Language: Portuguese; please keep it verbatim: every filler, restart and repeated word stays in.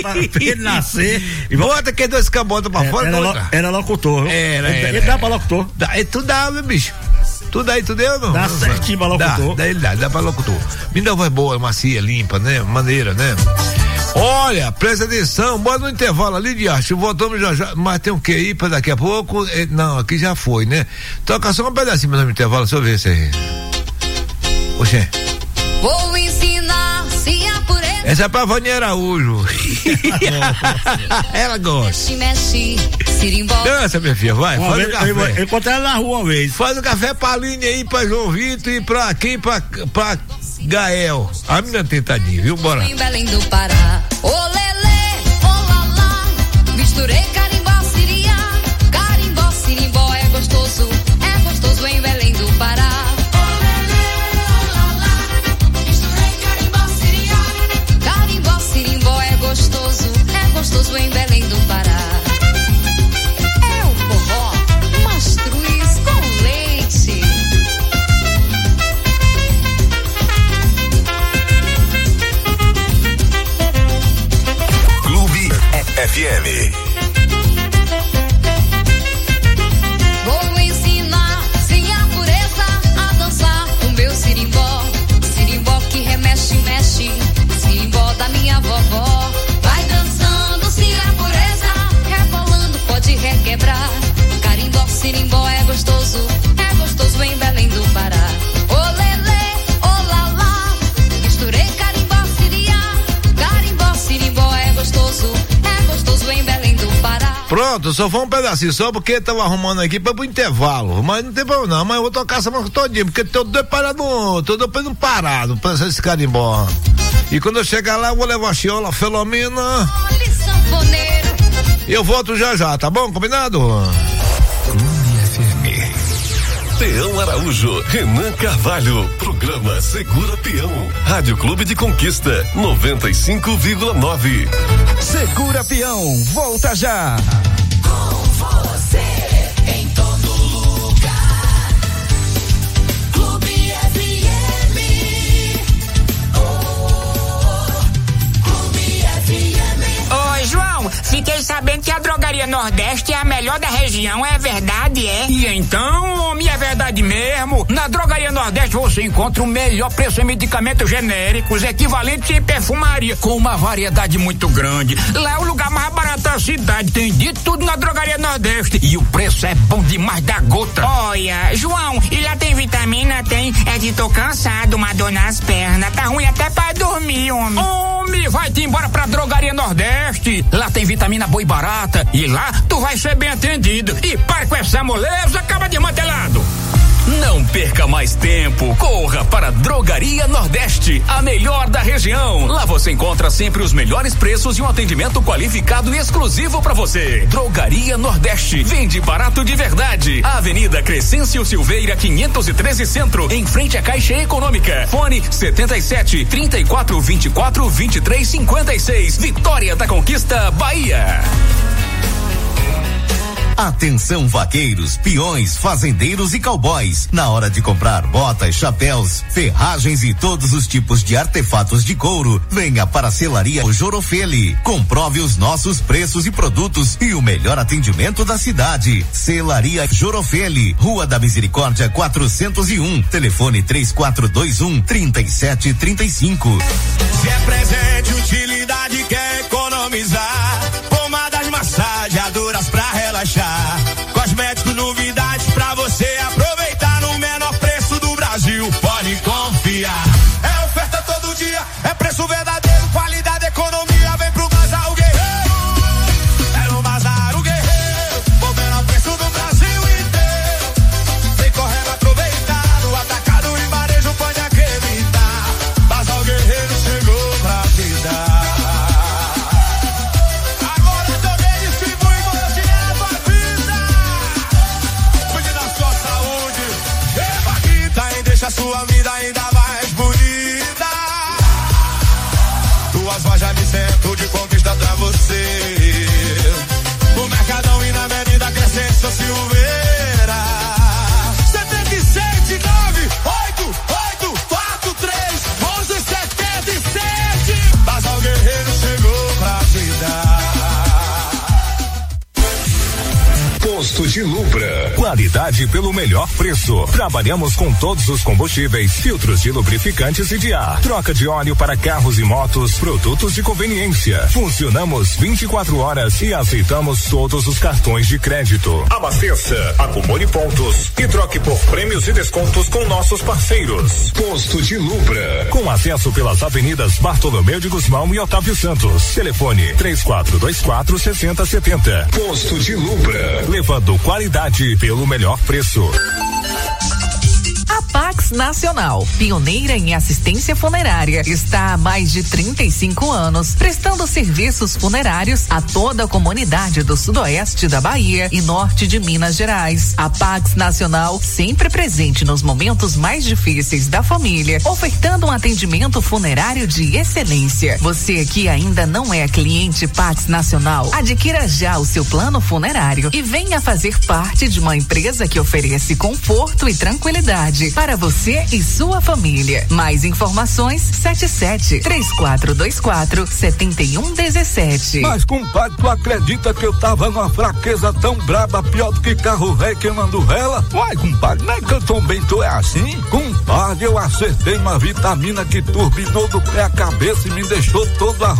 pra ele nascer. E bota aqueles dois cabotas pra é, fora. Era, lo, era locutor. Era, ele, era. Ele dá pra locutor. Dá, tu dá, meu bicho. Tudo aí, tu deu, não? Dá não, certinho pra locutor. Dá, dá, ele dá, dá pra locutor. Me dá uma voz boa, macia, limpa, né? Maneira, né? Olha, presta atenção, bora no intervalo ali de arte, voltamos já já, mas tem um que ir pra daqui a pouco, não, aqui já foi, né? Toca só um pedacinho no intervalo, deixa eu ver se aí. Oxê. Vou ensinar se a pureza. Essa é pra Vânia Araújo. Ela gosta. Mexe, mexe, sirimbó. Dança, minha filha, vai, uma faz vez, o café. Eu, eu encontrei ela na rua uma vez. Faz o café pra Aline aí, pra João Vitor e pra quem? Pra, pra Gael. A menina tentadinha, viu? Bora. Em Belém do Pará. Ô lelê, ô lalá. Misturei carimbó, siriá. Carimbó, sirimbó é gostoso. É gostoso em Belém do Pará. Gostoso, é gostoso em Belém do Pará. É o forró mastruz com leite. Clube F M. Vou ensinar sem a pureza a dançar o meu sirimbó. Sirimbó que remexe, mexe. Sirimbó da minha vovó. Requebrar, carimbó, sirimbó é gostoso, é gostoso em Belém do Pará. Ô lelê, ô lalá, misturei carimbó, siriá, carimbó, sirimbó é gostoso, é gostoso em Belém do Pará. Pronto, só foi um pedacinho, só porque tava arrumando aqui pra pro intervalo, mas não tem problema não, mas eu vou tocar essa música todinha, porque tô doido parado, tô doido parado pra esse carimbó. E quando eu chegar lá, eu vou levar a chiola, Filomena. Olha, sanfoneiro. Eu volto já já, tá bom? Combinado? Clube F M. Peão Araújo, Renan Carvalho, programa Segura Peão, Rádio Clube de Conquista, noventa e cinco vírgula nove. Segura Peão, volta já. Com você em todo lugar. Clube F M. Oh, Clube F M. Oi, João, fiquei sabendo que a Drogaria Nordeste é a melhor da região, é verdade, é? E então, homem, é verdade mesmo. Na Drogaria Nordeste você encontra o melhor preço em medicamentos genéricos, equivalentes em perfumaria, com uma variedade muito grande. Lá é o lugar mais barato da cidade, tem de tudo na Drogaria Nordeste. E o preço é bom demais da gota. Olha, João, e lá tem vitamina? Tem? É de tô cansado, uma dor nas pernas, tá ruim até pra dormir, homem. Homem, vai-te embora pra Drogaria Nordeste. Lá tem vitamina boa e barata, e lá tu vai ser bem atendido. E para com essa moleza, acaba de mantelado. Não perca mais tempo, corra para a Drogaria Nordeste, a melhor da região. Lá você encontra sempre os melhores preços e um atendimento qualificado e exclusivo para você. Drogaria Nordeste, vende barato de verdade. Avenida Crescêncio Silveira quinhentos e treze Centro, em frente à Caixa Econômica. Fone setenta e sete, trinta e quatro, vinte e quatro, vinte e três, cinquenta e seis. Vitória da Conquista, Bahia. Atenção vaqueiros, peões, fazendeiros e cowboys. Na hora de comprar botas, chapéus, ferragens e todos os tipos de artefatos de couro, venha para a Selaria Jorofeli. Comprove os nossos preços e produtos e o melhor atendimento da cidade. Selaria Jorofeli, Rua da Misericórdia quatrocentos e um, telefone três quatro dois um, três sete três cinco. Se é presente, utilidade, quer economizar. Pomadas, massageadoras pra relaxar. Cosméticos, novidades pra você aproveitar no menor preço do Brasil. Pode confiar. É oferta todo dia, é preço verdadeiro, qualidade, economia. Vem pro Bazar o Guerreiro. É no Bazar o Guerreiro, o menor preço do Brasil inteiro. Vem correndo aproveitar, no atacado e varejo pode acreditar. Bazar o Guerreiro chegou pra te dar. Posto de Lubra. Qualidade pelo melhor preço. Trabalhamos com todos os combustíveis, filtros de lubrificantes e de ar. Troca de óleo para carros e motos, produtos de conveniência. Funcionamos vinte e quatro horas e aceitamos todos os cartões de crédito. Abasteça, acumule pontos e troque por prêmios e descontos com nossos parceiros. Posto de Lubra. Com acesso pelas avenidas Bartolomeu de Guzmão e Otávio Santos. Telefone três quatro dois quatro, seis zero sete zero. Posto de Lubra. Levando qualidade pelo melhor preço. A Pax Nacional, pioneira em assistência funerária, está há mais de trinta e cinco anos prestando serviços funerários a toda a comunidade do sudoeste da Bahia e norte de Minas Gerais. A Pax Nacional, sempre presente nos momentos mais difíceis da família, ofertando um atendimento funerário de excelência. Você que ainda não é cliente Pax Nacional, adquira já o seu plano funerário e venha fazer parte de uma empresa que oferece conforto e tranquilidade para você e sua família. Mais informações, sete sete, três quatro dois quatro, sete um um sete. Mas, compadre, tu acredita que eu tava numa fraqueza tão braba, pior do que carro velho queimando vela? Uai, compadre, não é que eu também tô é assim? Compadre, eu acertei uma vitamina que turbinou do pé à cabeça e me deixou todo arrumado.